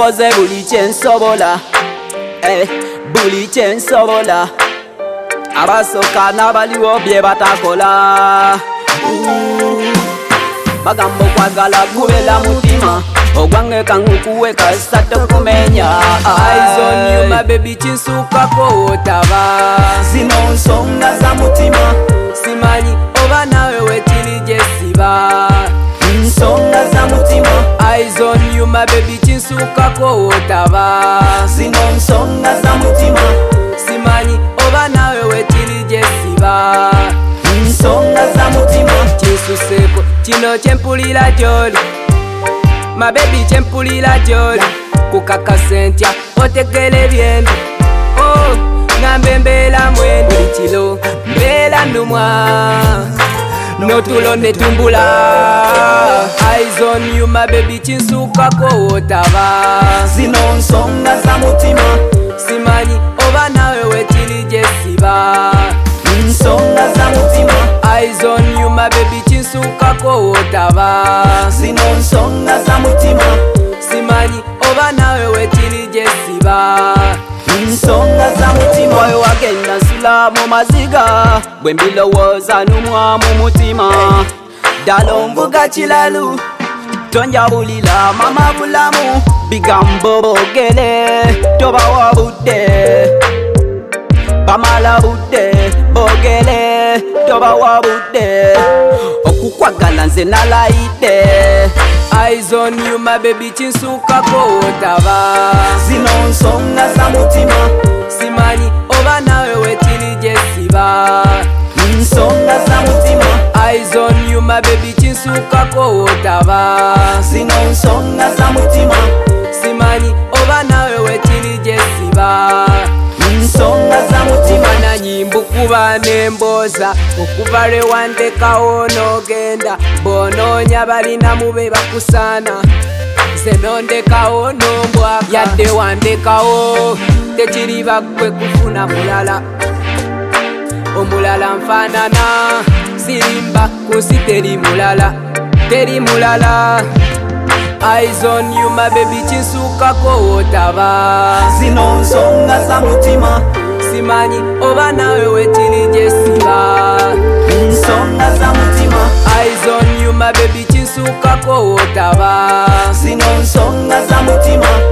nkoze buli kyensobola, buli kyensobola. Abasooka n'abaliwo bye batakola. Bagamba okwagala kubeera mutima, ogwange kangukuwe kasita tokumenya. Eyes on you my baby, kinsuukako wotaba. Zino nsonga za mutima, simanyi oba nawe wekiri gye siba. nsonga za mutima. Eyes on you my baby, kinsuukako wotaba. Zino nsonga za mutima, simanyi oba nawe wekiri gye siba. nsonga za mutima. Kinsuseeko kino kyempulira gy'oli, my baby kyempulira gy'oli. Kukakasa ntya otegere byembi, oh ngambe mbeera mwendo. Buli kiro mbeera nnumwa, n'otulo ne tumbula. Eyes on you my baby, kinsuukako wotaba. Zino nsonga za mutima, simanyi oba nawe wekiri gye siba. nsonga za mutima. Eyes on you my baby, kinsuukako wotaba. Zino nsonga za mutima, simanyi oba nawe wekiri gye siba. nsonga za mutima. Moyo wagenda nsula mu maziga, bwe mbilowooza numwa mu mutima. Ddala onvuga kilalu, tonjabulira mama bulamu. Bigambo boogere tobawa budde, bamala budde boogere tobawa budde. Okukwagala nze nalayidde. Eyes on you my baby, kinsuukako wotaba. Zino nsonga za mutima, simanyi oba nawe wekiri gye siba. nsonga za mutima. Eyes on you my baby, kinsuukako wotaba. Zino nsonga za mutima, simanyi oba nawe wekiri gye siba. nsonga za mutima. Mananyi mbukuba n'embooza, okuva lwe wandekawo n'ogenda. Bw'onoonya balinamu be bakusaana, nze nondekawo n'ombwaka. Yadde wandekawo tekiri bakwe kufuna mulala, omulala nfaanana. Sirimba ku nsi teri mulala, teri mulala. Eyes on you my baby, kinsuukako wotaba. Zino nsonga za mutima, simanyi oba nawe wekiri gye siba. nsonga za mutima. Eyes on you my baby, kinsuukako wotaba. Zino nsonga za mutima,